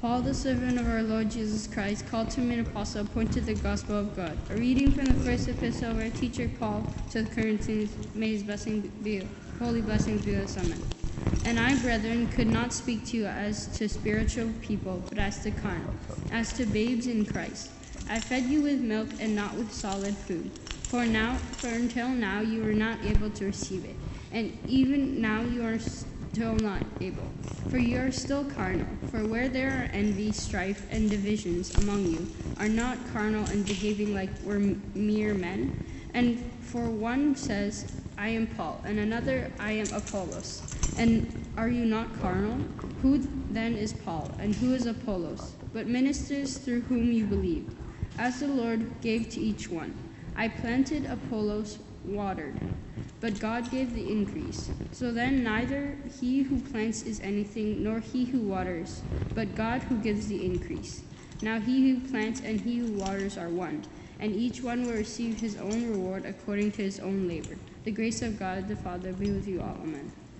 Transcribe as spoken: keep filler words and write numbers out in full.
Paul, the servant of our Lord Jesus Christ, called to me an apostle, appointed to the gospel of God. A reading from the first epistle of our teacher Paul to the Corinthians. May his blessing be, holy blessings be with us. Amen. And I, brethren, could not speak to you as to spiritual people, but as to carnal, as to babes in Christ. I fed you with milk and not with solid food. For now, for until now you were not able to receive it, and even now you are still not able. For you are still carnal. For where there are envy, strife, and divisions among you, are not carnal and behaving like we're mere men? And for one says, I am Paul, and another, I am Apollos. And are you not carnal? Who then is Paul, and who is Apollos? But ministers through whom you believed, as the Lord gave to each one. I planted, Apollos watered, but God gave the increase. So then neither he who plants is anything, nor he who waters, but God who gives the increase. Now he who plants and he who waters are one, and each one will receive his own reward according to his own labor. The grace of God the Father be with you all. Amen.